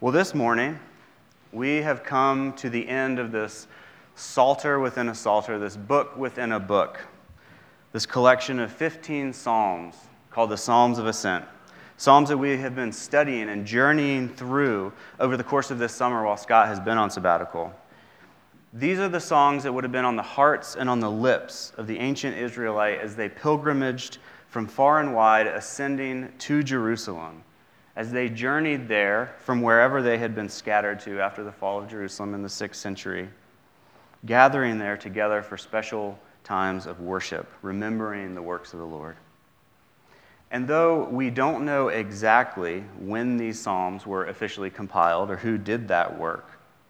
Well, this morning, we have come to the end of this Psalter within a Psalter, this book within a book, this collection of 15 psalms called the Psalms of Ascent. Psalms that we have been studying and journeying through over the course of this summer while Scott has been on sabbatical. These are the songs that would have been on the hearts and on the lips of the ancient Israelite as they pilgrimaged from far and wide, ascending to Jerusalem, as they journeyed there from wherever they had been scattered to after the fall of Jerusalem in the 6th century, gathering there together for special times of worship, remembering the works of the Lord. And though we don't know exactly when these psalms were officially compiled or who did that work,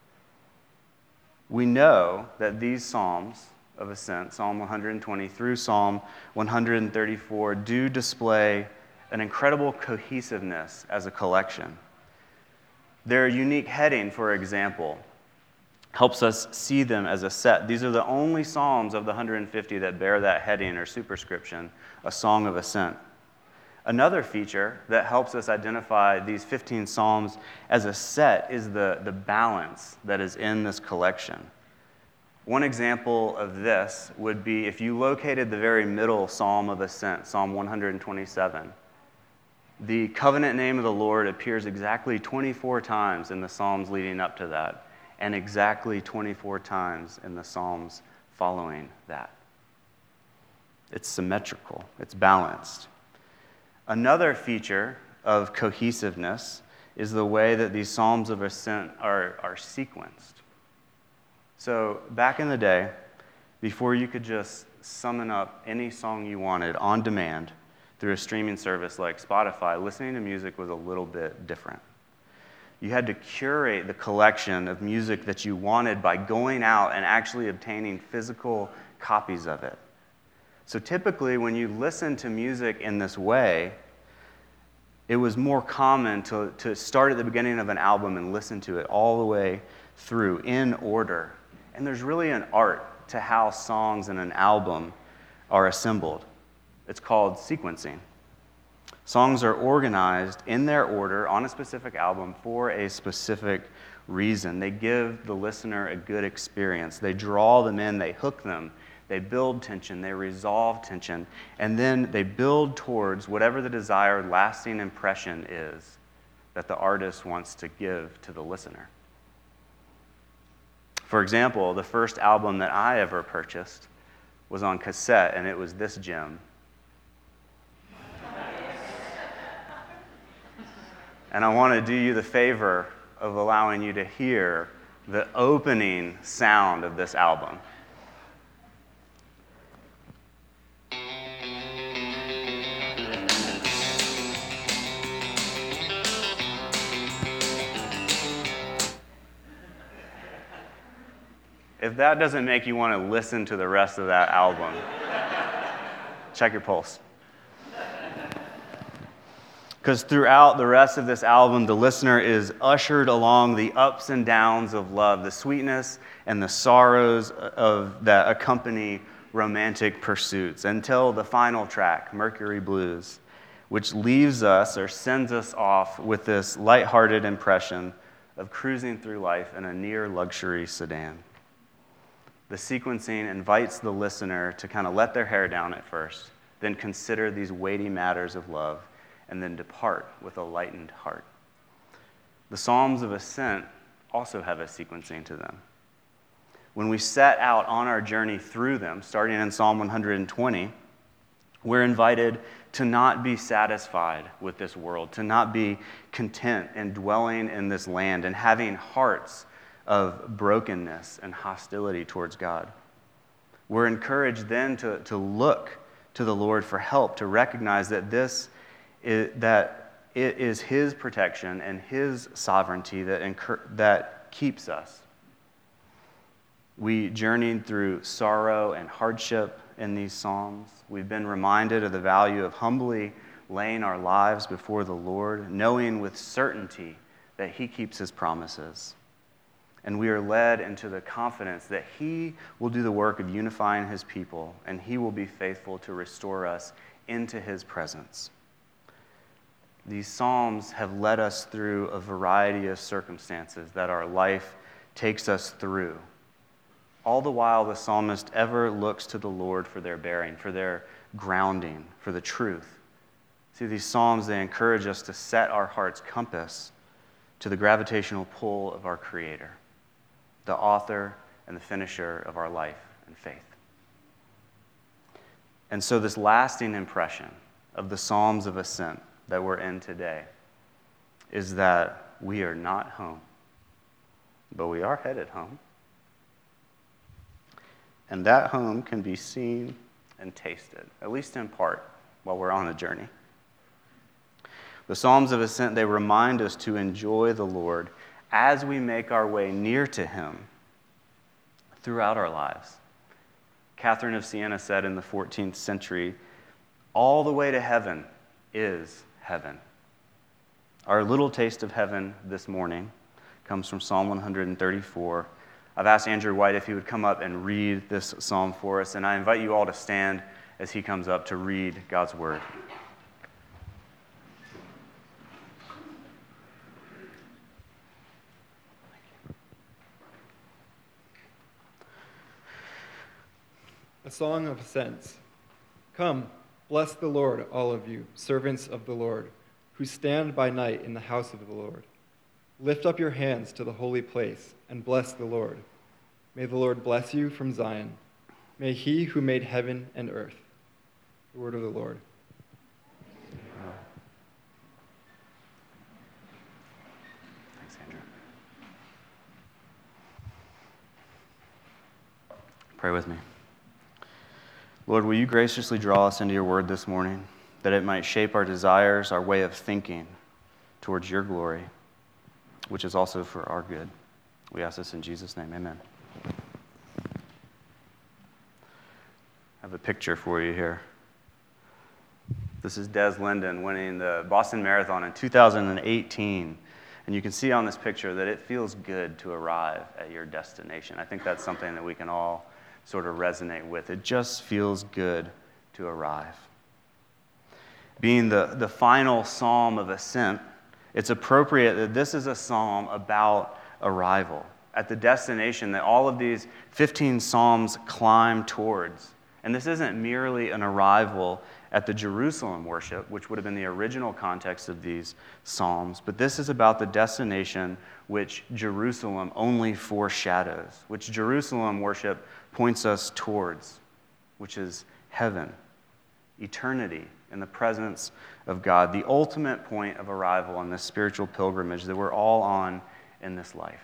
we know that these psalms of ascent, Psalm 120 through Psalm 134, do display an incredible cohesiveness as a collection. Their unique heading, for example, helps us see them as a set. These are the only psalms of the 150 that bear that heading or superscription, a song of ascent. Another feature that helps us identify these 15 psalms as a set is the balance that is in this collection. One example of this would be if you located the very middle Psalm of Ascent, Psalm 127. The covenant name of the Lord appears exactly 24 times in the Psalms leading up to that, and exactly 24 times in the Psalms following that. It's symmetrical, it's balanced. Another feature of cohesiveness is the way that these Psalms of Ascent are sequenced. So back in the day, before you could just summon up any song you wanted on demand through a streaming service like Spotify, listening to music was a little bit different. You had to curate the collection of music that you wanted by going out and actually obtaining physical copies of it. So typically, when you listen to music in this way, it was more common to start at the beginning of an album and listen to it all the way through in order. And there's really an art to how songs in an album are assembled. It's called sequencing. Songs are organized in their order on a specific album for a specific reason. They give the listener a good experience. They draw them in, they hook them, they build tension, they resolve tension, and then they build towards whatever the desired lasting impression is that the artist wants to give to the listener. For example, the first album that I ever purchased was on cassette, and it was this gem. And I want to do you the favor of allowing you to hear the opening sound of this album. If that doesn't make you want to listen to the rest of that album, check your pulse. Because throughout the rest of this album, the listener is ushered along the ups and downs of love, the sweetness and the sorrows that accompany romantic pursuits, until the final track, Mercury Blues, which leaves us or sends us off with this lighthearted impression of cruising through life in a near luxury sedan. The sequencing invites the listener to kind of let their hair down at first, then consider these weighty matters of love, and then depart with a lightened heart. The Psalms of Ascent also have a sequencing to them. When we set out on our journey through them, starting in Psalm 120, we're invited to not be satisfied with this world, to not be content in dwelling in this land and having hearts of brokenness and hostility towards God. We're encouraged then to look to the Lord for help, to recognize that that it is His protection and His sovereignty that keeps us. We journeyed through sorrow and hardship in these psalms. We've been reminded of the value of humbly laying our lives before the Lord, knowing with certainty that He keeps His promises. And we are led into the confidence that He will do the work of unifying His people, and He will be faithful to restore us into His presence. these psalms have led us through a variety of circumstances that our life takes us through. All the while, the psalmist ever looks to the Lord for their bearing, for their grounding, for the truth. See, these psalms, they encourage us to set our heart's compass to the gravitational pull of our Creator, the author and the finisher of our life and faith. And so this lasting impression of the Psalms of Ascent that we're in today is that we are not home, but we are headed home. And that home can be seen and tasted, at least in part, while we're on the journey. The Psalms of Ascent, they remind us to enjoy the Lord as we make our way near to Him throughout our lives. Catherine of Siena said in the 14th century, "All the way to heaven is heaven." Our little taste of heaven this morning comes from Psalm 134. I've asked Andrew White if he would come up and read this psalm for us, and I invite you all to stand as he comes up to read God's word. A song of ascents. Come, bless the Lord, all of you, servants of the Lord, who stand by night in the house of the Lord. Lift up your hands to the holy place and bless the Lord. May the Lord bless you from Zion. May He who made heaven and earth. The word of the Lord. Thanks, Andrew. Pray with me. Lord, will you graciously draw us into your word this morning, that it might shape our desires, our way of thinking towards your glory, which is also for our good. We ask this in Jesus' name, amen. I have a picture for you here. This is Des Linden winning the Boston Marathon in 2018. And you can see on this picture that it feels good to arrive at your destination. I think that's something that we can all sort of resonate with. It just feels good to arrive. Being the final psalm of ascent, it's appropriate that this is a psalm about arrival, at the destination that all of these 15 psalms climb towards. And this isn't merely an arrival at the Jerusalem worship, which would have been the original context of these psalms, but this is about the destination which Jerusalem only foreshadows, which Jerusalem worship points us towards, which is heaven, eternity in the presence of God, the ultimate point of arrival on this spiritual pilgrimage that we're all on in this life.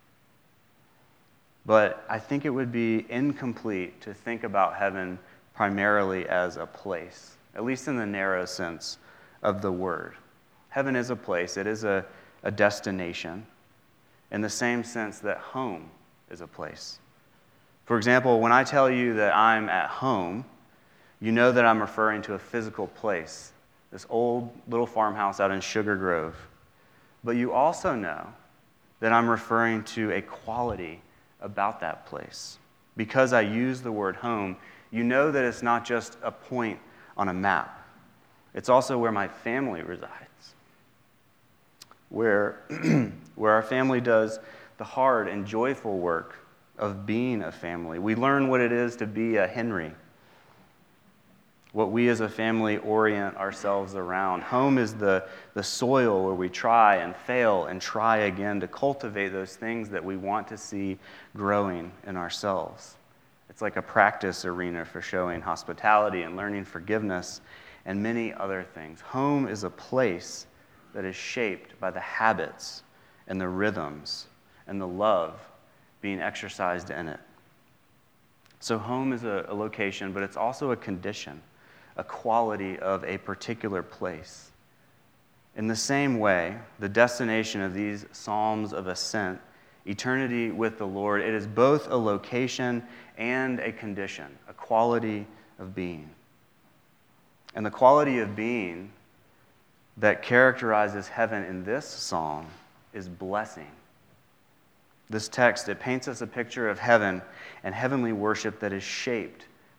But I think it would be incomplete to think about heaven primarily as a place, at least in the narrow sense of the word. Heaven is a place, it is a destination, in the same sense that home is a place. For example, when I tell you that I'm at home, you know that I'm referring to a physical place, this old little farmhouse out in Sugar Grove. But you also know that I'm referring to a quality about that place. Because I use the word home, you know that it's not just a point on a map. It's also where my family resides, where our family does the hard and joyful work of being a family. We learn what it is to be a Henry, what we as a family orient ourselves around. Home is the soil where we try and fail and try again to cultivate those things that we want to see growing in ourselves. It's like a practice arena for showing hospitality and learning forgiveness and many other things. Home is a place that is shaped by the habits and the rhythms and the love being exercised in it. So home is a location, but it's also a condition, a quality of a particular place. In the same way, the destination of these Psalms of Ascent, eternity with the Lord, it is both a location and a condition, a quality of being. And the quality of being that characterizes heaven in this psalm is blessing. This text, it paints us a picture of heaven and heavenly worship that is shaped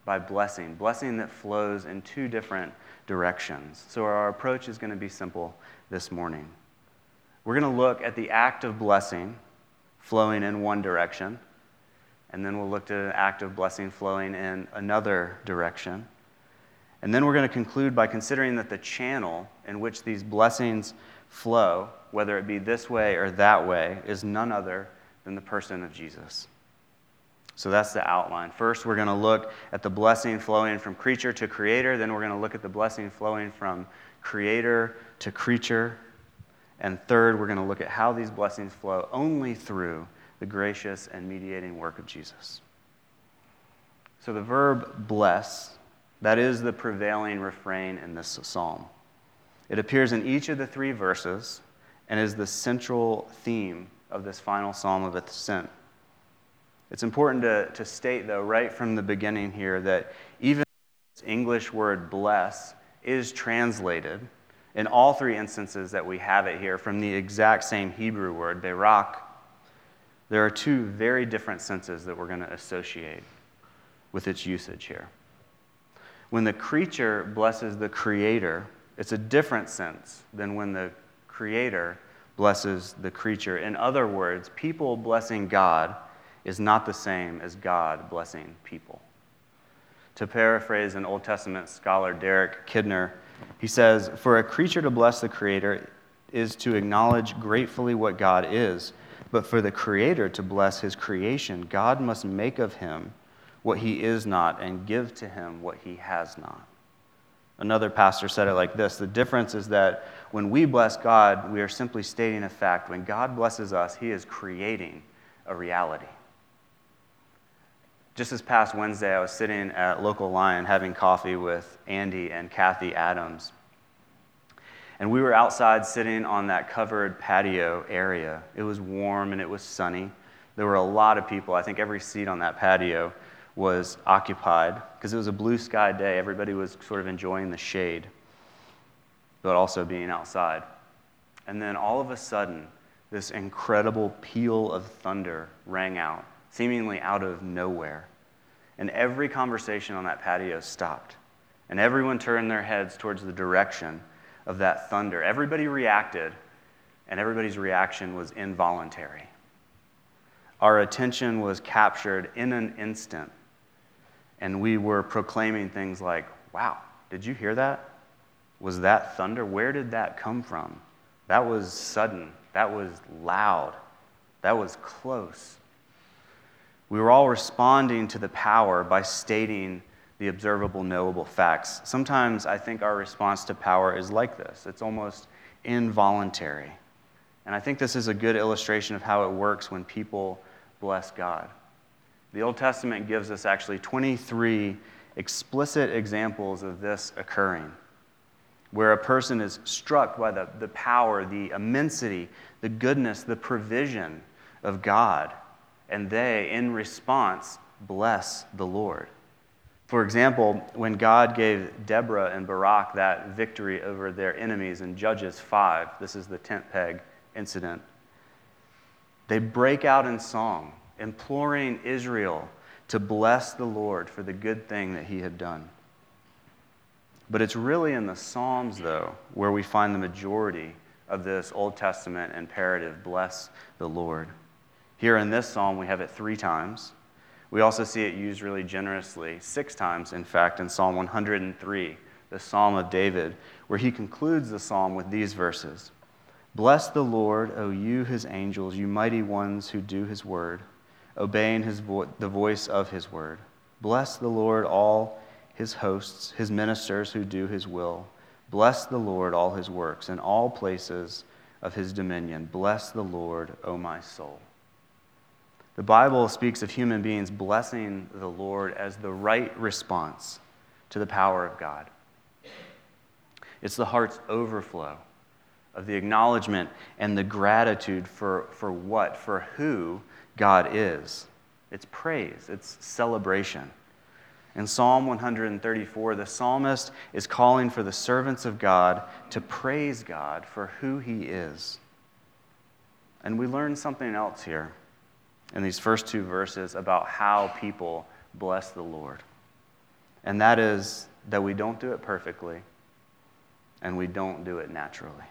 by blessing, blessing that flows in two different directions. So our approach is going to be simple this morning. We're going to look at the act of blessing flowing in one direction, and then we'll look at an act of blessing flowing in another direction. And then we're going to conclude by considering that the channel in which these blessings flow, whether it be this way or that way, is none other than the person of Jesus. So that's the outline. First, we're going to look at the blessing flowing from creature to creator. Then we're going to look at the blessing flowing from creator to creature. And third, we're going to look at how these blessings flow only through the gracious and mediating work of Jesus. So the verb bless, that is the prevailing refrain in this psalm. It appears in each of the three verses and is the central theme of this final psalm of ascent. It's important to state, though, right from the beginning here, that even this English word bless is translated in all three instances that we have it here from the exact same Hebrew word, berak. There are two very different senses that we're going to associate with its usage here. When the creature blesses the creator, it's a different sense than when the creator blesses the creature. In other words, people blessing God is not the same as God blessing people. To paraphrase an Old Testament scholar, Derek Kidner, he says, "For a creature to bless the Creator is to acknowledge gratefully what God is, but for the Creator to bless his creation, God must make of him what he is not and give to him what he has not." Another pastor said it like this: the difference is that when we bless God, we are simply stating a fact. When God blesses us, he is creating a reality. Just this past Wednesday, I was sitting at Local Lion having coffee with Andy and Kathy Adams. And we were outside sitting on that covered patio area. It was warm and it was sunny. There were a lot of people. I think every seat on that patio was occupied because it was a blue sky day. Everybody was sort of enjoying the shade, but also being outside. And then all of a sudden, this incredible peal of thunder rang out, seemingly out of nowhere. And every conversation on that patio stopped. And everyone turned their heads towards the direction of that thunder. Everybody reacted, and everybody's reaction was involuntary. Our attention was captured in an instant, and we were proclaiming things like, "Wow, did you hear that? Was that thunder? Where did that come from? That was sudden. That was loud. That was close." We were all responding to the power by stating the observable, knowable facts. Sometimes I think our response to power is like this. It's almost involuntary. And I think this is a good illustration of how it works when people bless God. The Old Testament gives us actually 23 explicit examples of this occurring, where a person is struck by the power, the immensity, the goodness, the provision of God, and they, in response, bless the Lord. For example, when God gave Deborah and Barak that victory over their enemies in Judges 5, this is the tent peg incident, they break out in song, imploring Israel to bless the Lord for the good thing that he had done. But it's really in the Psalms, though, where we find the majority of this Old Testament imperative, bless the Lord. Here in this psalm, we have it 3 times. We also see it used really generously, 6 times, in fact, in Psalm 103, the Psalm of David, where he concludes the psalm with these verses. "Bless the Lord, O you, his angels, you mighty ones who do his word, obeying the voice of his word. Bless the Lord, all his hosts, his ministers who do his will. Bless the Lord, all his works, in all places of his dominion. Bless the Lord, O my soul." The Bible speaks of human beings blessing the Lord as the right response to the power of God. It's the heart's overflow of the acknowledgement and the gratitude for what, for who God is. It's praise, it's celebration. In Psalm 134, the psalmist is calling for the servants of God to praise God for who he is. And we learn something else here in these first 2 verses about how people bless the Lord. and that is that we don't do it perfectly and we don't do it naturally.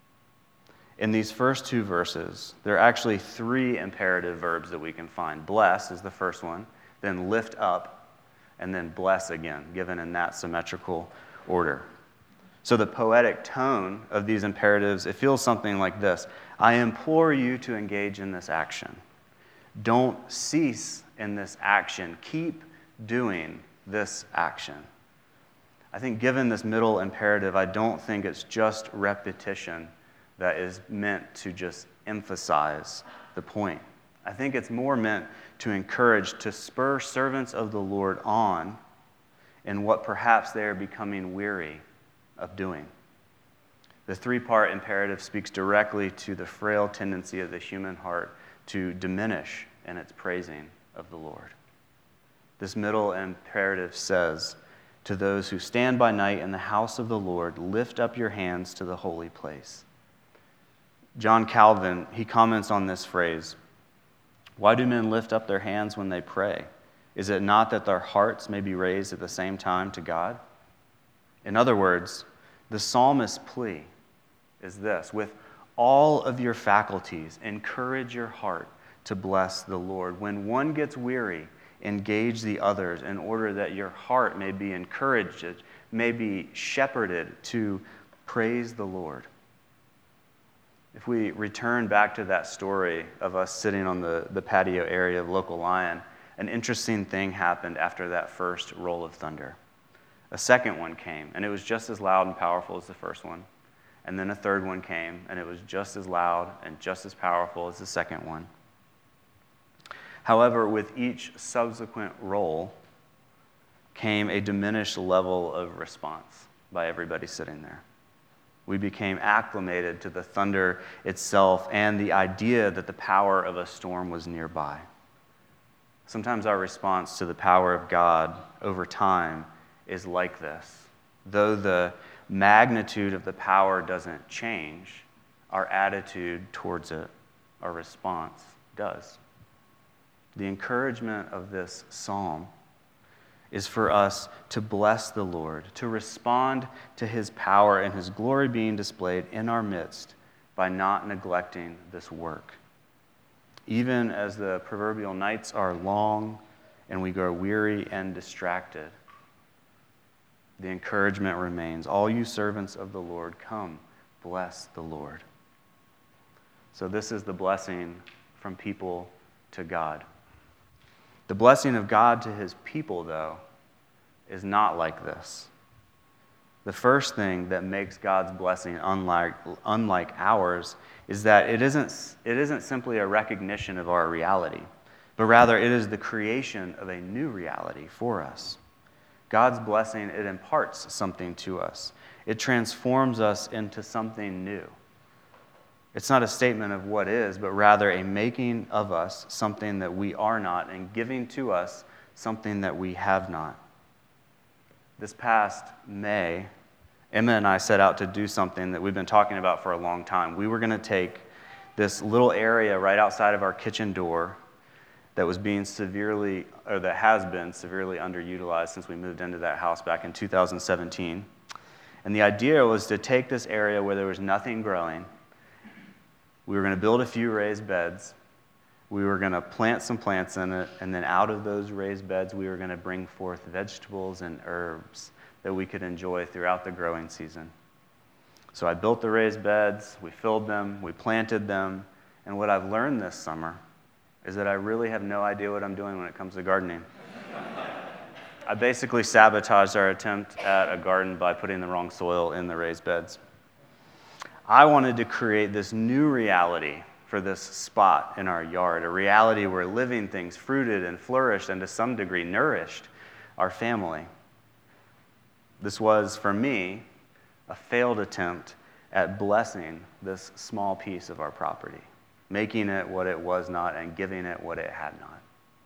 In these first two verses, there are actually three imperative verbs that we can find. Bless is the first one, then lift up, and then bless again, given in that symmetrical order. So the poetic tone of these imperatives, it feels something like this. I implore you to engage in this action. Don't cease in this action. Keep doing this action. I think given this middle imperative, I don't think it's just repetition that is meant to just emphasize the point. I think it's more meant to encourage, to spur servants of the Lord on in what perhaps they are becoming weary of doing. The three-part imperative speaks directly to the frail tendency of the human heart to diminish in its praising of the Lord. This middle imperative says, to those who stand by night in the house of the Lord, lift up your hands to the holy place. John Calvin, he comments on this phrase, why do men lift up their hands when they pray? Is it not that their hearts may be raised at the same time to God? In other words, the psalmist's plea is this, with all of your faculties, encourage your heart to bless the Lord. When one gets weary, engage the others in order that your heart may be encouraged, may be shepherded to praise the Lord. If we return back to that story of us sitting on the patio area of Local Lion, an interesting thing happened after that first roll of thunder. A second one came, and it was just as loud and powerful as the first one. And then a third one came, and it was just as loud and just as powerful as the second one. However, with each subsequent roll came a diminished level of response by everybody sitting there. We became acclimated to the thunder itself and the idea that the power of a storm was nearby. Sometimes our response to the power of God over time is like this. Though the magnitude of the power doesn't change, our attitude towards it, our response does. The encouragement of this psalm is for us to bless the Lord, to respond to his power and his glory being displayed in our midst by not neglecting this work. Even as the proverbial nights are long and we grow weary and distracted, the encouragement remains. All you servants of the Lord, come, bless the Lord. So this is the blessing from people to God. The blessing of God to his people, though, is not like this. The first thing that makes God's blessing unlike ours is that it isn't simply a recognition of our reality, but rather it is the creation of a new reality for us. God's blessing, it imparts something to us. It transforms us into something new. It's not a statement of what is, but rather a making of us something that we are not and giving to us something that we have not. This past May, Emma and I set out to do something that we've been talking about for a long time. We were going to take this little area right outside of our kitchen door that has been severely underutilized since we moved into that house back in 2017. And the idea was to take this area where there was nothing growing. We were going to build a few raised beds. We were going to plant some plants in it, and then out of those raised beds, we were going to bring forth vegetables and herbs that we could enjoy throughout the growing season. So I built the raised beds, we filled them, we planted them, and what I've learned this summer is that I really have no idea what I'm doing when it comes to gardening. I basically sabotaged our attempt at a garden by putting the wrong soil in the raised beds. I wanted to create this new reality for this spot in our yard, a reality where living things fruited and flourished and to some degree nourished our family. This was, for me, a failed attempt at blessing this small piece of our property, making it what it was not and giving it what it had not.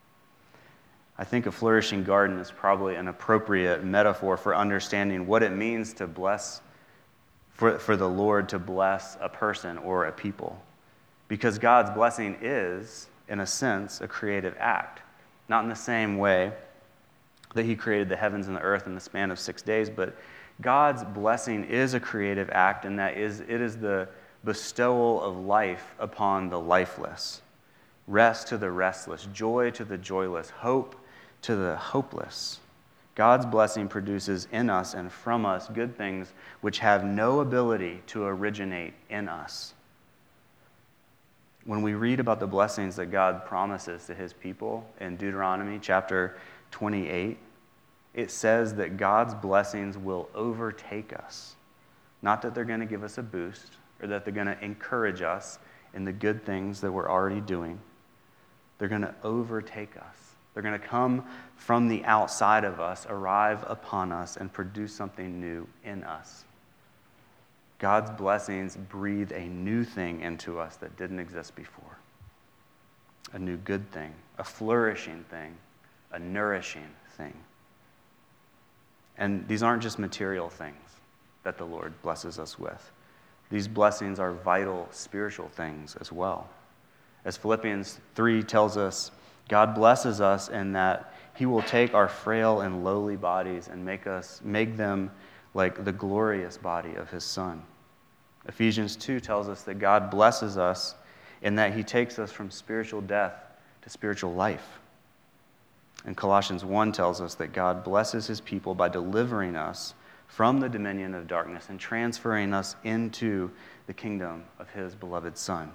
I think a flourishing garden is probably an appropriate metaphor for understanding what it means to bless, for the Lord to bless a person or a people. Because God's blessing is, in a sense, a creative act. Not in the same way that he created the heavens and the earth in the span of 6 days, but God's blessing is a creative act, and it is the bestowal of life upon the lifeless, rest to the restless, joy to the joyless, hope to the hopeless. God's blessing produces in us and from us good things which have no ability to originate in us. When we read about the blessings that God promises to his people in Deuteronomy chapter 28, it says that God's blessings will overtake us. Not that they're going to give us a boost or that they're going to encourage us in the good things that we're already doing. They're going to overtake us. They're going to come from the outside of us, arrive upon us, and produce something new in us. God's blessings breathe a new thing into us that didn't exist before. A new good thing, a flourishing thing, a nourishing thing. And these aren't just material things that the Lord blesses us with. These blessings are vital spiritual things as well. As Philippians 3 tells us, God blesses us in that he will take our frail and lowly bodies and make them like the glorious body of his Son. Ephesians 2 tells us that God blesses us in that he takes us from spiritual death to spiritual life. And Colossians 1 tells us that God blesses his people by delivering us from the dominion of darkness and transferring us into the kingdom of his beloved Son.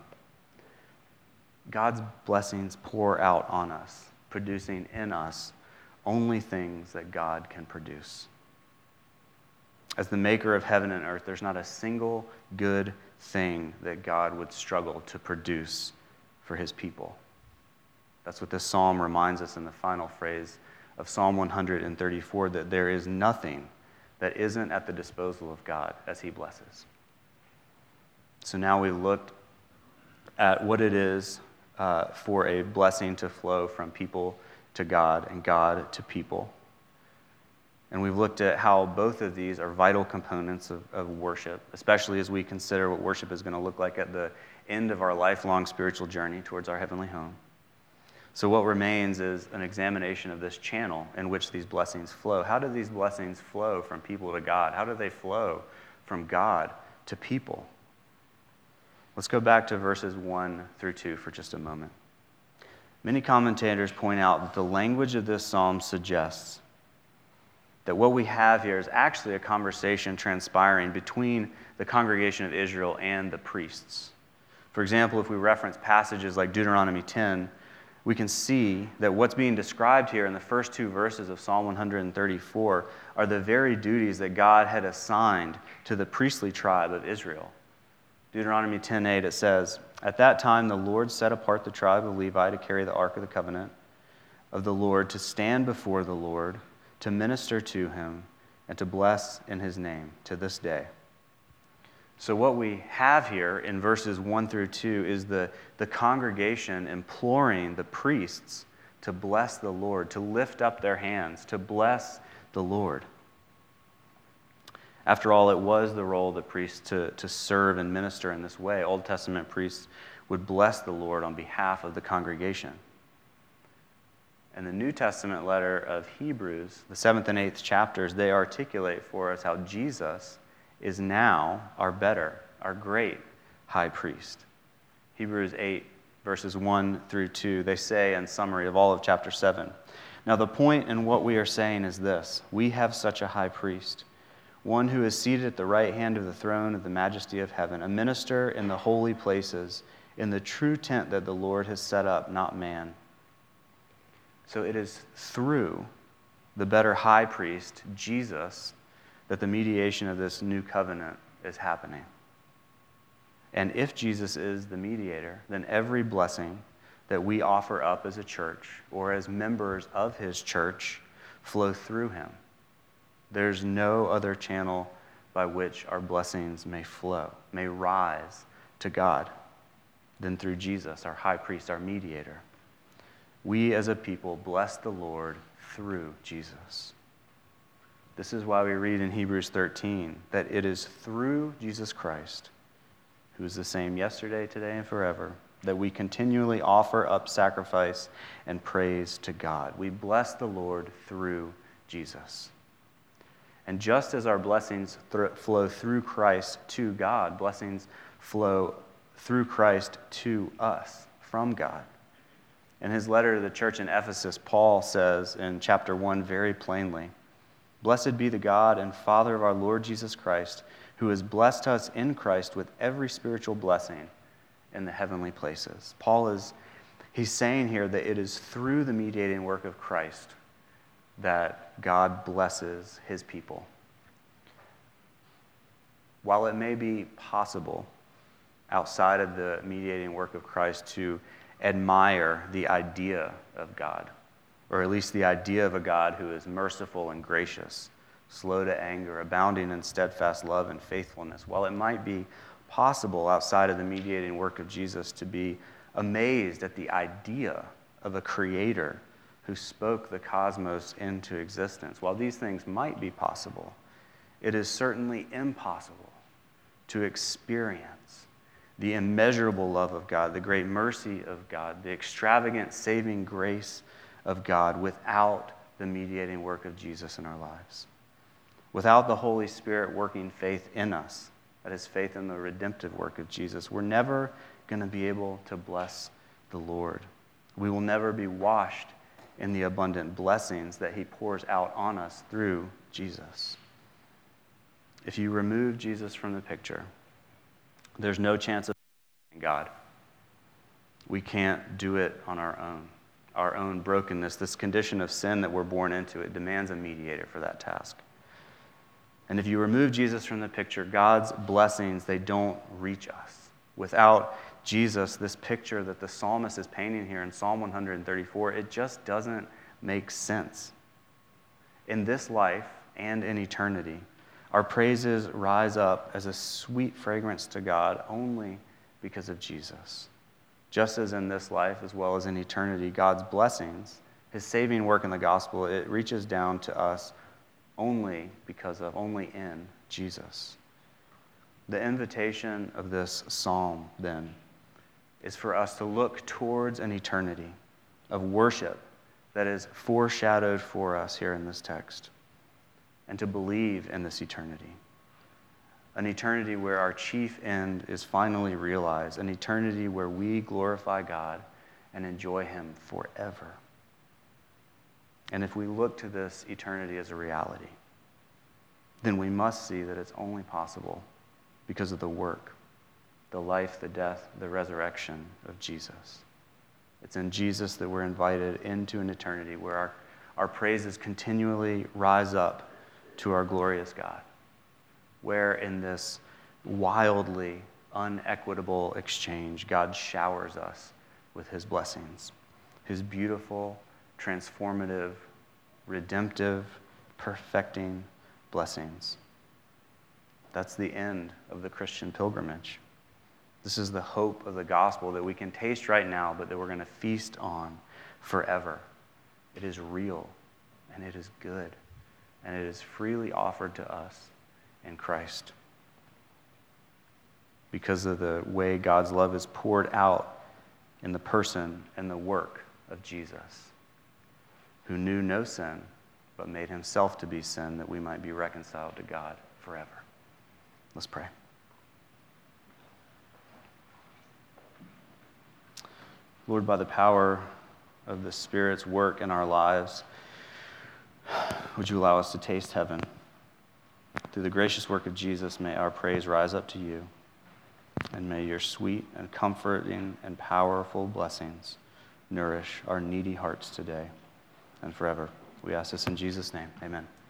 God's blessings pour out on us, producing in us only things that God can produce. As the maker of heaven and earth, there's not a single good thing that God would struggle to produce for his people. That's what this psalm reminds us in the final phrase of Psalm 134, that there is nothing that isn't at the disposal of God as he blesses. So now we looked at what it is for a blessing to flow from people to God and God to people. And we've looked at how both of these are vital components of worship, especially as we consider what worship is going to look like at the end of our lifelong spiritual journey towards our heavenly home. So what remains is an examination of this channel in which these blessings flow. How do these blessings flow from people to God? How do they flow from God to people? Let's go back to verses 1 through 2 for just a moment. Many commentators point out that the language of this psalm suggests that what we have here is actually a conversation transpiring between the congregation of Israel and the priests. For example, if we reference passages like Deuteronomy 10, we can see that what's being described here in the first two verses of Psalm 134 are the very duties that God had assigned to the priestly tribe of Israel. Deuteronomy 10:8, it says, "At that time the Lord set apart the tribe of Levi to carry the ark of the covenant of the Lord, to stand before the Lord, to minister to him, and to bless in his name to this day." So what we have here in verses 1 through 2 is the congregation imploring the priests to bless the Lord, to lift up their hands, to bless the Lord. After all, it was the role of the priests to serve and minister in this way. Old Testament priests would bless the Lord on behalf of the congregation. In the New Testament letter of Hebrews, the 7th and 8th chapters, they articulate for us how Jesus is now our better, our great high priest. Hebrews 8, verses 1 through 2, they say in summary of all of chapter 7, "Now the point in what we are saying is this: we have such a high priest, one who is seated at the right hand of the throne of the majesty of heaven, a minister in the holy places, in the true tent that the Lord has set up, not man." So it is through the better high priest, Jesus, that the mediation of this new covenant is happening. And if Jesus is the mediator, then every blessing that we offer up as a church or as members of his church flow through him. There's no other channel by which our blessings may flow, may rise to God than through Jesus, our high priest, our mediator. We as a people bless the Lord through Jesus. This is why we read in Hebrews 13 that it is through Jesus Christ, who is the same yesterday, today, and forever, that we continually offer up sacrifice and praise to God. We bless the Lord through Jesus. And just as our blessings flow through Christ to God, blessings flow through Christ to us from God. In his letter to the church in Ephesus, Paul says in chapter 1 very plainly, "Blessed be the God and Father of our Lord Jesus Christ, who has blessed us in Christ with every spiritual blessing in the heavenly places." He's saying here that it is through the mediating work of Christ that God blesses his people. While it may be possible outside of the mediating work of Christ to admire the idea of God, or at least the idea of a God who is merciful and gracious, slow to anger, abounding in steadfast love and faithfulness, while it might be possible outside of the mediating work of Jesus to be amazed at the idea of a creator who spoke the cosmos into existence, while these things might be possible, it is certainly impossible to experience the immeasurable love of God, the great mercy of God, the extravagant saving grace of God without the mediating work of Jesus in our lives. Without the Holy Spirit working faith in us, that is, faith in the redemptive work of Jesus, we're never going to be able to bless the Lord. We will never be washed in the abundant blessings that he pours out on us through Jesus. If you remove Jesus from the picture, there's no chance of God. We can't do it on our own. Our own brokenness, this condition of sin that we're born into, it demands a mediator for that task. And if you remove Jesus from the picture, God's blessings, they don't reach us. Without Jesus, this picture that the psalmist is painting here in Psalm 134, it just doesn't make sense. In this life and in eternity, our praises rise up as a sweet fragrance to God only because of Jesus. Just as in this life as well as in eternity, God's blessings, his saving work in the gospel, it reaches down to us only in Jesus. The invitation of this psalm, then, is for us to look towards an eternity of worship that is foreshadowed for us here in this text, and to believe in this eternity. An eternity where our chief end is finally realized, an eternity where we glorify God and enjoy him forever. And if we look to this eternity as a reality, then we must see that it's only possible because of the work, the life, the death, the resurrection of Jesus. It's in Jesus that we're invited into an eternity where our praises continually rise up to our glorious God, where in this wildly unequitable exchange, God showers us with his blessings, his beautiful, transformative, redemptive, perfecting blessings. That's the end of the Christian pilgrimage. This is the hope of the gospel that we can taste right now, but that we're going to feast on forever. It is real, and it is good, and it is freely offered to us in Christ. Because of the way God's love is poured out in the person and the work of Jesus, who knew no sin, but made himself to be sin that we might be reconciled to God forever. Let's pray. Lord, by the power of the Spirit's work in our lives, would you allow us to taste heaven? Through the gracious work of Jesus, may our praise rise up to you, and may your sweet and comforting and powerful blessings nourish our needy hearts today and forever. We ask this in Jesus' name. Amen.